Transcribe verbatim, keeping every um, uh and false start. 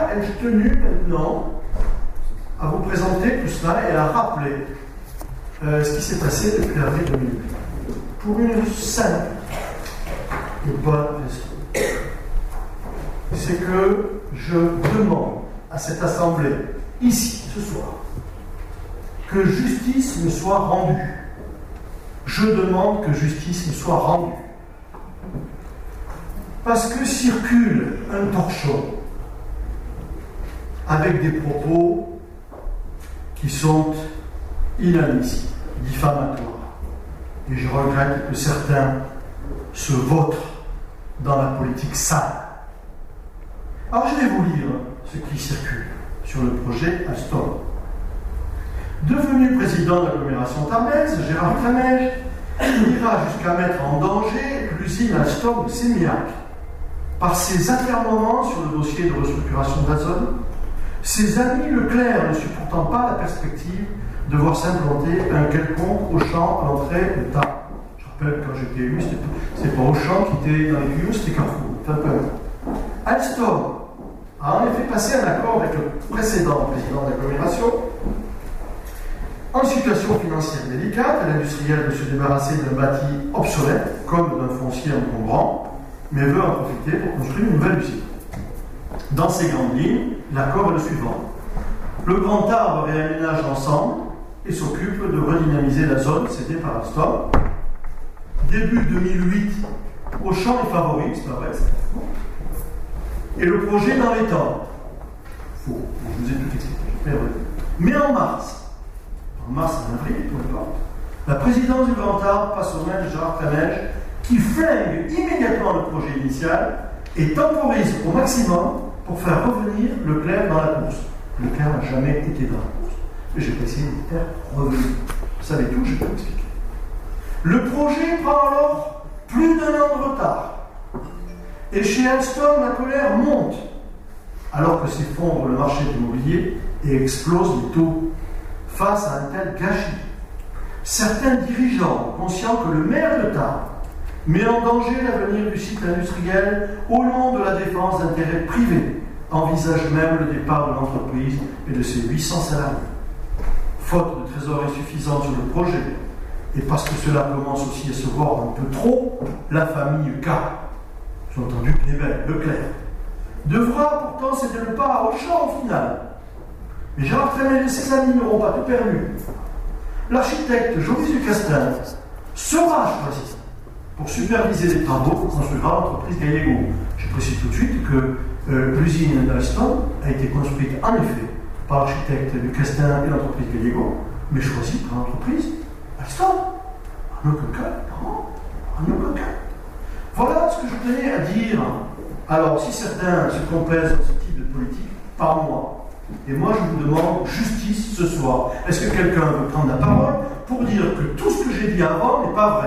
ai-je tenu maintenant à vous présenter tout cela et à rappeler euh, ce qui s'est passé depuis avril deux mille huit. Pour une simple et bonne raison. C'est que je demande à cette assemblée, ici, ce soir, que justice me soit rendue. Je demande que justice me soit rendue. Parce que circule un torchon avec des propos qui sont inadmissibles, diffamatoires. Et je regrette que certains se vautrent dans la politique sale. Alors je vais vous lire ce qui circule sur le projet Alstom. Devenu président de l'agglomération tarnaise, Gérard Clamège ira jusqu'à mettre en danger l'usine Alstom de Sémiac par ses atermoiements sur le dossier de restructuration de la zone, ses amis Leclerc ne supportant pas la perspective de voir s'implanter un quelconque Auchan à l'entrée de Tarbes. Je rappelle que quand j'étais élu, c'était pas Auchan qui était dans les tuyaux, c'était Carrefour. C'est un peu Alstom a en effet passé un accord avec le précédent président de l'agglomération. En situation financière délicate, l'industriel veut se débarrasser d'un bâti obsolète, comme d'un foncier encombrant, mais veut en profiter pour construire une nouvelle usine. Dans ces grandes lignes, l'accord est le suivant. Le Grand Arbre réaménage l'ensemble et s'occupe de redynamiser la zone cédée par Alstom. Début deux mille huit, Auchan est favori, c'est pas vrai. Et le projet dans les temps. Faux, je vous ai tout expliqué. Mais en mars, en mars et en avril, peu importe, la présidence du Grand Arbre passe aux mains de Gérard Clamège, qui flingue immédiatement le projet initial et temporise au maximum pour faire revenir Leclerc dans la course. Leclerc n'a jamais été dans la course. Mais j'ai essayé de le faire revenir. Vous savez tout, je vais vous expliquer. Le projet prend alors plus d'un an de retard. Et chez Alstom, la colère monte, alors que s'effondre le marché de l'immobilier et explose les taux. Face à un tel gâchis, certains dirigeants, conscients que le maire de Tarbes met en danger l'avenir du site industriel au nom de la défense d'intérêts privés, envisagent même le départ de l'entreprise et de ses huit cents salariés. Faute de trésorerie suffisante sur le projet, et parce que cela commence aussi à se voir un peu trop, la famille K, j'ai entendu Kléber, Leclerc, devra pourtant céder le pas à Auchan au final. Mais Gérard Clamège et ses amis n'auront pas tout perdu. L'architecte Jovis Ducastin sera choisi pour superviser les travaux que construira l'entreprise Gallego. Je précise tout de suite que euh, l'usine d'Alstom a été construite en effet par l'architecte Ducastin et l'entreprise Gallego, mais choisie par l'entreprise Alstom. En aucun cas, non, en aucun cas. Voilà ce que je tenais à dire. Alors, si certains se complaisent dans ce type de politique, pas moi. Et moi, je vous demande justice ce soir. Est-ce que quelqu'un veut prendre la parole pour dire que tout ce que j'ai dit avant n'est pas vrai ?